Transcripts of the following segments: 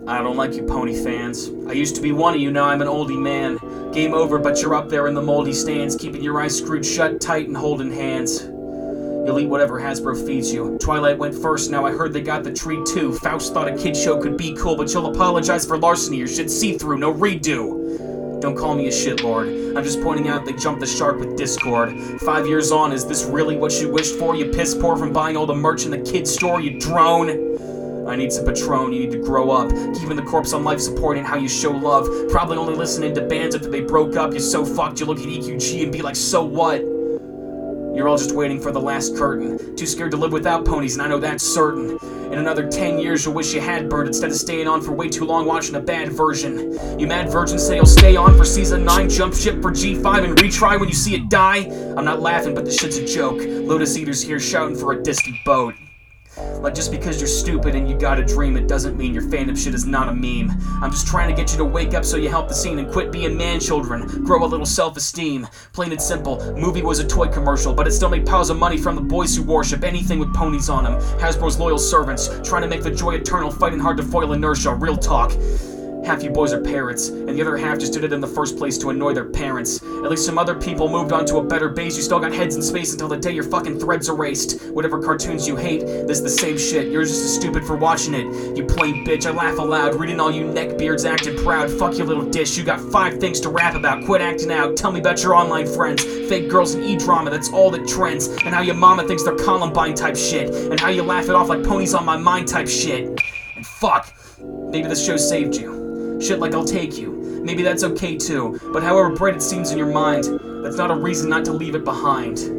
I don't like you pony fans. I used to be one of you, now I'm an oldie man. Game over, but you're up there in the moldy stands, keeping your eyes screwed shut tight and holding hands. You'll eat whatever Hasbro feeds you. Twilight went first, now I heard they got the tree too. Faust thought a kid show could be cool, but you'll apologize for larceny, your shit's see-through, no redo. Don't call me a shitlord. I'm just pointing out they jumped the shark with Discord. 5 years on, is this really what you wished for? You piss poor from buying all the merch in the kid's store, you drone? I need some Patron, you need to grow up. Keeping the corpse on life support ain't how you show love. Probably only listening to bands after they broke up. You're so fucked, you look at EQG and be like, so what? You're all just waiting for the last curtain. Too scared to live without ponies, and I know that's certain. In another 10 years, you'll wish you had burned instead of staying on for way too long watching a bad version. You mad virgins say you'll stay on for season 9, jump ship for G5 and retry when you see it die? I'm not laughing, but this shit's a joke. Lotus Eaters here shouting for a distant boat. Like, just because you're stupid and you got a dream, it doesn't mean your fandom shit is not a meme. I'm just trying to get you to wake up so you help the scene and quit being man-children. Grow a little self-esteem. Plain and simple, movie was a toy commercial, but it still made piles of money from the boys who worship anything with ponies on them. Hasbro's loyal servants, trying to make the joy eternal, fighting hard to foil inertia. Real talk. Half you boys are parrots, and the other half just did it in the first place to annoy their parents. At least some other people moved on to a better base. You still got heads in space until the day your fucking threads erased. Whatever cartoons you hate, this is the same shit. You're just as stupid for watching it. You plain bitch, I laugh aloud, reading all you neckbeards acting proud. Fuck you little dish, you got 5 things to rap about. Quit acting out, tell me about your online friends. Fake girls and E-drama, that's all that trends. And how your mama thinks they're Columbine type shit. And how you laugh it off like ponies on my mind type shit. And fuck, maybe this show saved you. Shit like I'll take you. Maybe that's okay too, but however bright it seems in your mind, that's not a reason not to leave it behind.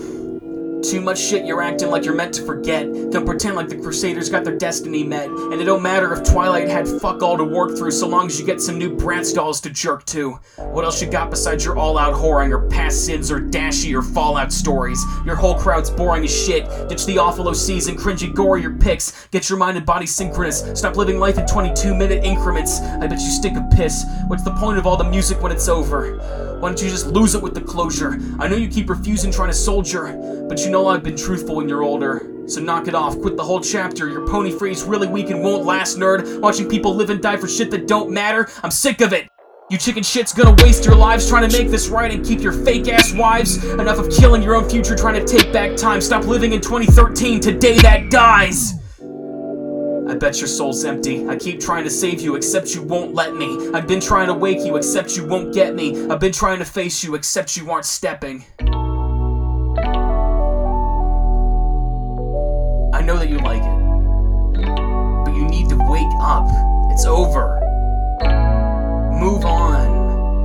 Too much shit, you're acting like you're meant to forget. Don't pretend like the Crusaders got their destiny met. And it don't matter if Twilight had fuck all to work through, so long as you get some new Bratz dolls to jerk to. What else you got besides your all-out whoring or past sins or Dashie or Fallout stories? Your whole crowd's boring as shit. Ditch the awful OCs and cringy gorier pics. Get your mind and body synchronous. Stop living life in 22-minute increments. I bet you stink of piss. What's the point of all the music when it's over? Why don't you just lose it with the closure? I know you keep refusing trying to soldier, but you know I've been truthful when you're older. So knock it off, quit the whole chapter. Your pony phrase really weak and won't last, nerd. Watching people live and die for shit that don't matter. I'm sick of it. You chicken shit's gonna waste your lives trying to make this right and keep your fake ass wives. Enough of killing your own future trying to take back time. Stop living in 2013, today that dies. I bet your soul's empty. I keep trying to save you, except you won't let me. I've been trying to wake you, except you won't get me. I've been trying to face you, except you aren't stepping. I know that you like it, but you need to wake up. It's over. Move on.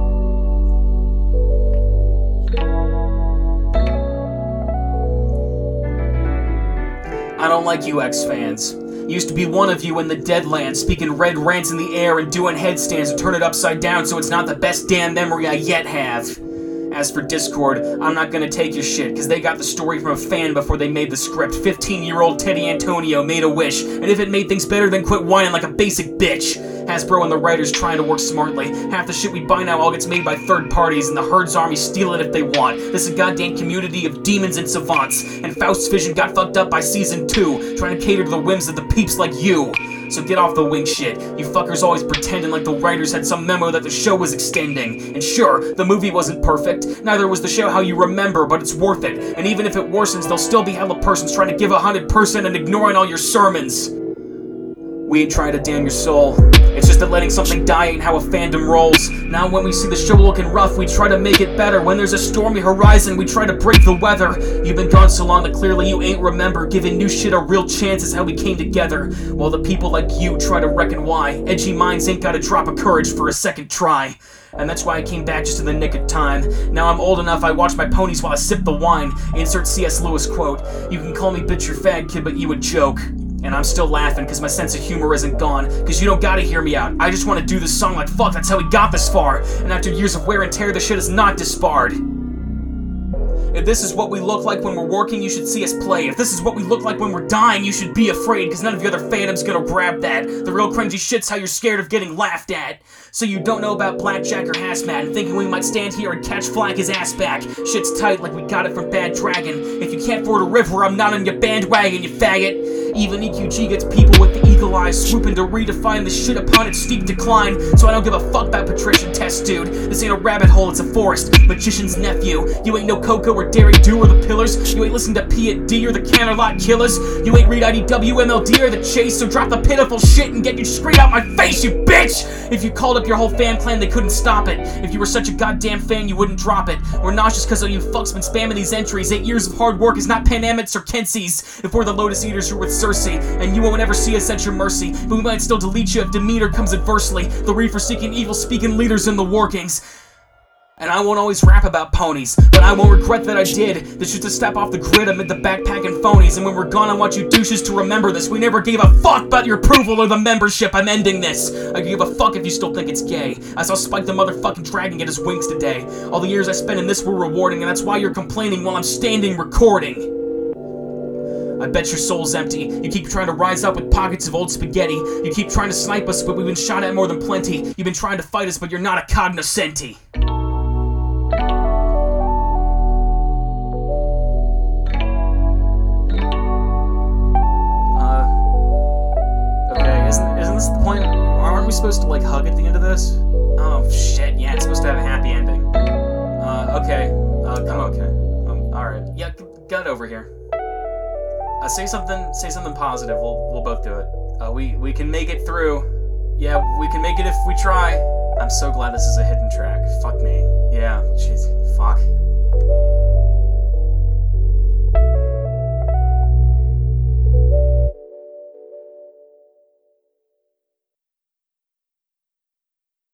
I don't like you X-fans. Used to be one of you in the Deadlands, speaking red rants in the air and doing headstands to turn it upside down so it's not the best damn memory I yet have. As for Discord, I'm not gonna take your shit, cause they got the story from a fan before they made the script. 15-year-old Teddy Antonio made a wish, and if it made things better, then quit whining like a basic bitch. Hasbro and the writers trying to work smartly. Half the shit we buy now all gets made by third parties, and the Herd's army steal it if they want. This is a goddamn community of demons and savants, and Faust's vision got fucked up by season 2, trying to cater to the whims of the peeps like you. So get off the wing shit. You fuckers always pretending like the writers had some memo that the show was extending. And sure, the movie wasn't perfect, neither was the show how you remember, but it's worth it. And even if it worsens, there'll still be hella persons trying to give 100% and ignoring all your sermons. We ain't trying to damn your soul. It's just that letting something die ain't how a fandom rolls. Now when we see the show looking rough, we try to make it better. When there's a stormy horizon, we try to break the weather. You've been gone so long that clearly you ain't remember. Giving new shit a real chance is how we came together. While the people like you try to reckon why. Edgy minds ain't got a drop of courage for a second try. And that's why I came back just in the nick of time. Now I'm old enough, I watch my ponies while I sip the wine. Insert C.S. Lewis quote. You can call me bitch your fag kid, but you a joke. And I'm still laughing cause my sense of humor isn't gone. Cause you don't gotta hear me out. I just wanna do this song like fuck, that's how we got this far. And after years of wear and tear, the shit is not disbarred. If this is what we look like when we're working, you should see us play. If this is what we look like when we're dying, you should be afraid, cause none of your other fandom's gonna grab that. The real cringy shit's how you're scared of getting laughed at. So you don't know about Blackjack or Hazmat, and thinking we might stand here and catch flag his ass back. Shit's tight like we got it from Bad Dragon. If you can't ford a river, I'm not on your bandwagon, you faggot. Even EQG gets people with the eagle eyes swooping to redefine this shit upon its steep decline. So I don't give a fuck about patrician tests, dude. This ain't a rabbit hole, it's a forest. Magician's nephew. You ain't no Coco or Dairy Do or the Pillars. You ain't listen to P&D or the Canterlot Killers. You ain't read IDW, MLD or the Chase. So drop the pitiful shit and get you straight out my face, you bitch! If you called up your whole fan clan, they couldn't stop it. If you were such a goddamn fan, you wouldn't drop it. We're nauseous cause all you fucks been spamming these entries. 8 years of hard work is not Pan Amets or Kensies. If we're the Lotus Eaters, you're with Cersei, and you won't ever see us at your mercy. But we might still delete you if Demeter comes adversely. The reefer-seeking, evil-speaking leaders in the workings. And I won't always rap about ponies, but I won't regret that I did. This shit's a step off the grid amid the backpacking phonies. And when we're gone, I want you douches to remember this. We never gave a fuck about your approval or the membership. I'm ending this. I give a fuck if you still think it's gay. I saw Spike the motherfucking dragon get his wings today. All the years I spent in this were rewarding, and that's why you're complaining while I'm standing recording. I bet your soul's empty. You keep trying to rise up with pockets of old spaghetti. You keep trying to snipe us, but we've been shot at more than plenty. You've been trying to fight us, but you're not a cognoscenti. Isn't this the point? Aren't we supposed to, like, hug at the end of this? Oh, shit, yeah, it's supposed to have a happy ending. Okay. Come on, okay. Alright. Yeah, get over here. Say something positive. We'll both do it. We can make it through. Yeah, we can make it if we try. I'm so glad this is a hidden track. Fuck me. Yeah.